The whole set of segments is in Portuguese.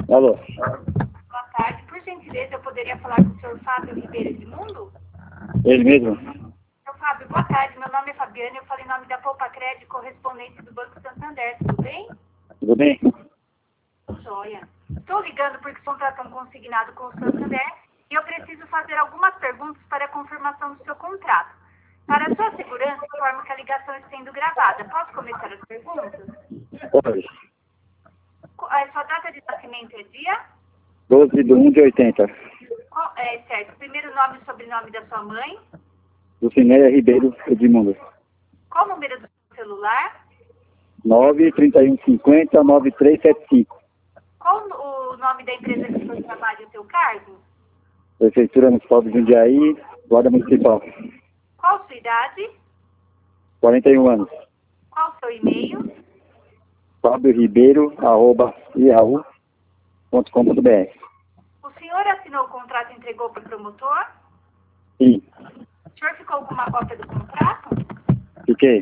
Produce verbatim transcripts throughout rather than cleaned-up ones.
Alô? Boa tarde. Por gentileza, eu poderia falar com o senhor Fábio Ribeiro Edmundo? Ele mesmo? Senhor Fábio, boa tarde. Meu nome é Fabiana. Eu falo em nome da Poupa Crédito, correspondente do Banco Santander. Tudo bem? Tudo bem? Joia. Estou ligando porque sou um contrato consignado com o Santander e eu preciso fazer algumas perguntas para a confirmação do seu contrato. Para a sua segurança, informo que a ligação está sendo gravada. Posso começar as perguntas? Pode. A sua data de nascimento é dia? doze de um de oitenta. Qual, é, certo. Primeiro nome e sobrenome da sua mãe? Lucinéia Ribeiro Edmundo. Qual o número do seu celular? nove trinta e um cinquenta nove três sete cinco. Qual o nome da empresa que você trabalha e o seu cargo? Prefeitura Municipal de Jundiaí, Guarda Municipal. Qual sua idade? quarenta e um anos. Qual o seu e-mail? Fábio Ribeiro, arroba yahoo ponto com ponto br. O senhor assinou o contrato e entregou para o promotor? Sim. O senhor ficou com uma cópia do contrato? Fiquei.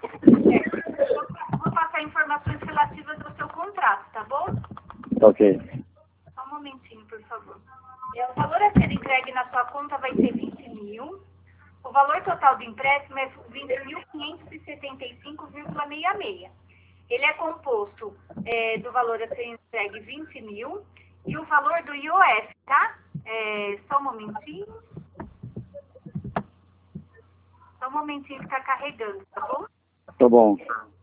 É. Vou passar informações relativas ao seu contrato, tá bom? Ok. Só um momentinho, por favor. O valor a ser entregue na sua conta vai ser vinte mil. O valor total do empréstimo é vinte mil quinhentos e setenta e cinco vírgula sessenta e seis. Ele é composto é, do valor a ser entregue vinte mil e o valor do I O F, tá? É, só um momentinho. Só um momentinho que está carregando, tá bom? Tá bom.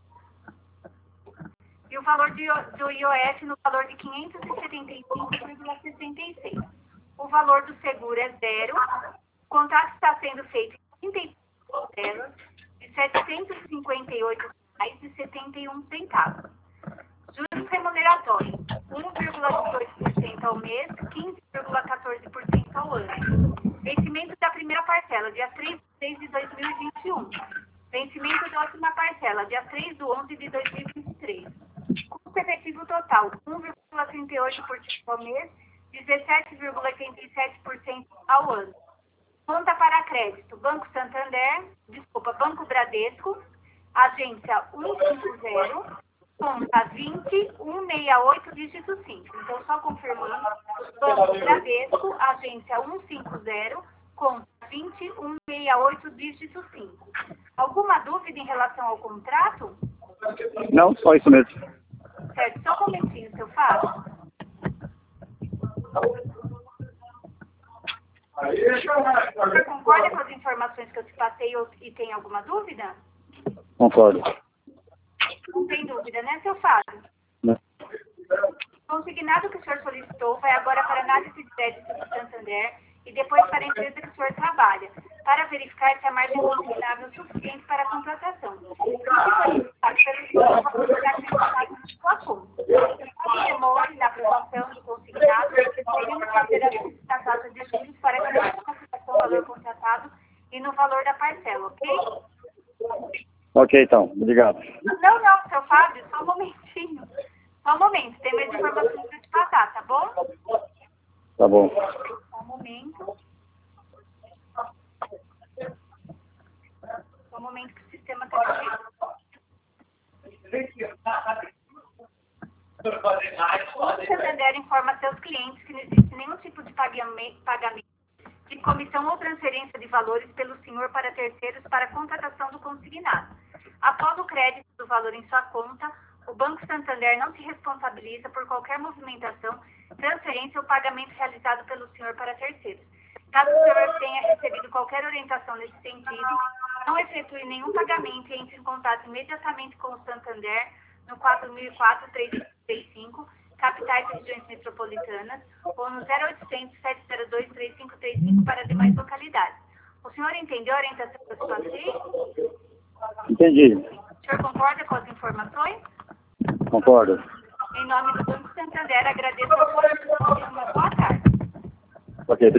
E o valor de, do I O F no valor de quinhentos e setenta e cinco vírgula sessenta e seis. O valor do seguro é zero. O contrato está sendo feito em trinta e cinco parcelas de setecentos e cinquenta e oito reais e setenta e um centavos. Juros remuneratórios, um vírgula dezoito por cento ao mês, quinze vírgula quatorze por cento ao ano. Vencimento da primeira parcela, dia três de seis de dois mil e vinte e um. Vencimento da última parcela, dia três de onze de dois mil e vinte e três. Custo efetivo total, um vírgula trinta e oito por cento ao mês, dezessete vírgula oitenta e sete por cento ao ano. Conta para crédito, Banco Santander, desculpa, Banco Bradesco, agência cento e cinquenta, conta vinte, cento e sessenta e oito, dígito cinco. Então, só confirmando, Banco Bradesco, agência cento e cinquenta, conta vinte, cento e sessenta e oito, dígito cinco. Alguma dúvida em relação ao contrato? Não, só isso mesmo. Certo, só um momentinho, seu Fábio. Você concorda com as informações que eu te passei ou, e tem alguma dúvida? Concordo. Não tem dúvida, né, seu Fábio? Não. O consignado que o senhor solicitou vai agora para a análise de crédito do Santander e depois para a empresa que o senhor trabalha, para verificar se a margem consignável é suficiente para a contratação. Se for necessário, pelo senhor vai acrescentar na sua conta. Se demore na aprovação do consignado, podemos fazer a taxa de juros para que a contratação do valor contratado e no valor da parcela, ok? Ok, então. Obrigado. Não, não, seu Fábio, só um momentinho. Só um momento, tem mais informações para te passar, tá bom? Tá bom. Só um momento. Só um momento que o sistema está carregando. O Santander informa a seus clientes que não existe nenhum tipo de pagamento de comissão ou transferência de valores pelo senhor para terceiros para a contratação do consignado. Após o crédito do valor em sua conta, o Banco Santander não se responsabiliza por qualquer movimentação, transferência ou pagamento realizado pelo senhor para terceiros. Caso o senhor tenha recebido qualquer orientação nesse sentido, não efetue nenhum pagamento e entre em contato imediatamente com o Santander no quatro mil e quatro, três cinco três cinco, capitais e regiões metropolitanas, ou no zero oitocentos, sete zero dois, três cinco três cinco para demais localidades. O senhor entendeu a orientação que eu te passei? Entendi. O senhor concorda com as informações? Concordo. Em nome do Banco Santander, agradeço a sua atenção e uma boa tarde. Ok.